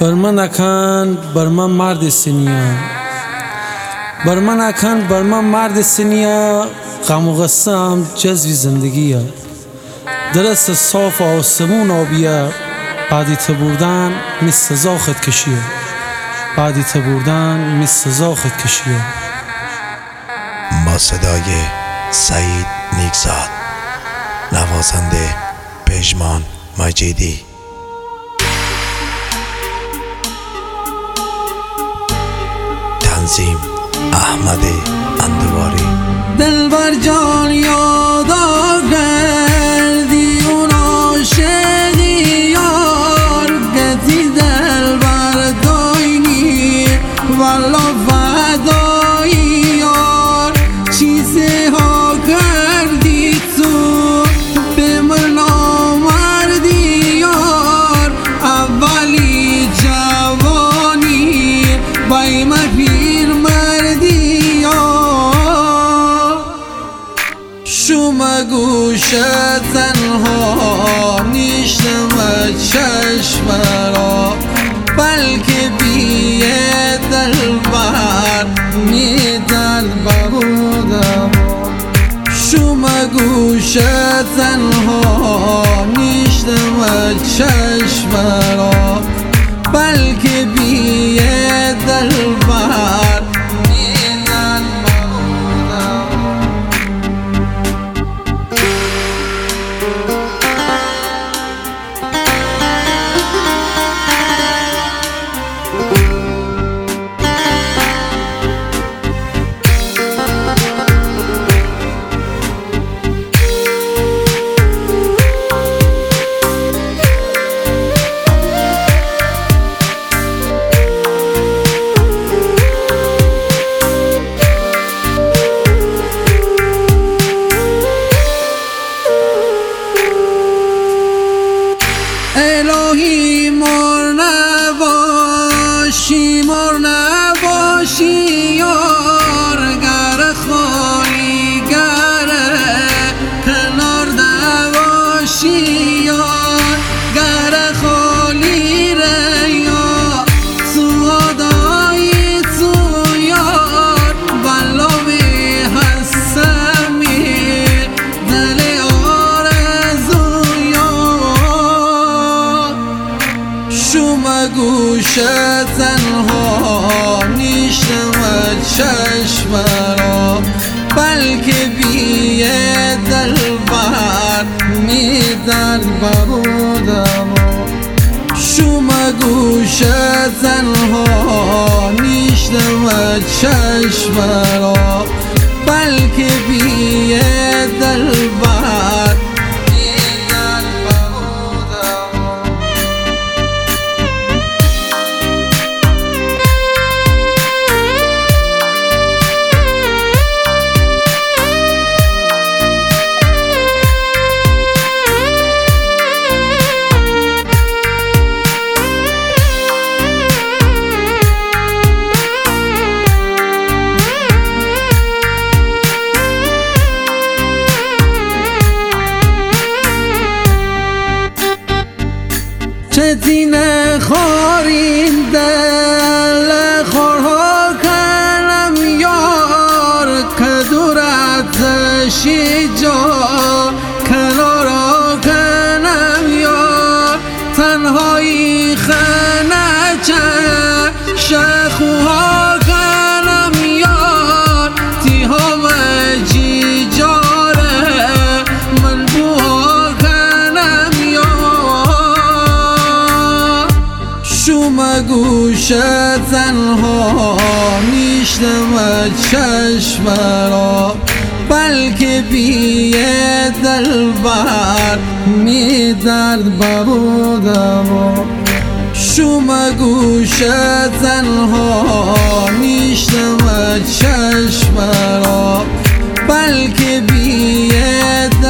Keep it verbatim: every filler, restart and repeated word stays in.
بر من اکن بر من مرد سنیا، بر من اکن بر من مرد سنیا. غم و غصه‌ام جزوی زندگیه، درست صاف آسمون آبیه. بعدی تبردن مثل زاخت کشیه، بعدی تبردن مثل زاخت کشیه. با صدای سعید نیکزاد، نوازنده پژمان مجیدی. تنظیم احمد اندواری. دلبر جان یادا کردی اون عاشقی یار، گتی دلبر داینی والا فدایی یار. چیزی ها کردی تو به من آمردی یار، اولی جوانی بایم پیر مردی یار. شما گوش تنها نیشتم چشم را، بلکه بیه دلبر میدن برودم. شما گوش تنها نیشتم چشم را، بلکه بیه دلبر میدن برودم. الهی مر نباشی مر نباشی یار، گر خالی گر کنار نباشی یار. گر خالی ریا سوادایی تو یار، بلاوی هستمی دل آرزو یار. شما گوش تنها نیشتم چشم را، بلکه بیه دلبر میدن برودم. شما گوش تنها نیشتم چشم را، بلکه بیه دلبر میدن برودم. چتین خارین دل خورها کنم یار، که دورتشی جا کنارا کنم یار. تنهایی خنه چه شخوها کنم یار، تیها مجی جاره من بوها کنم یار. شما گوش تنها نیشتم چشم را، بلکه بیه دلبر میدرد برودم. شما گوش تنها نیشتم چشم را، بلکه بیه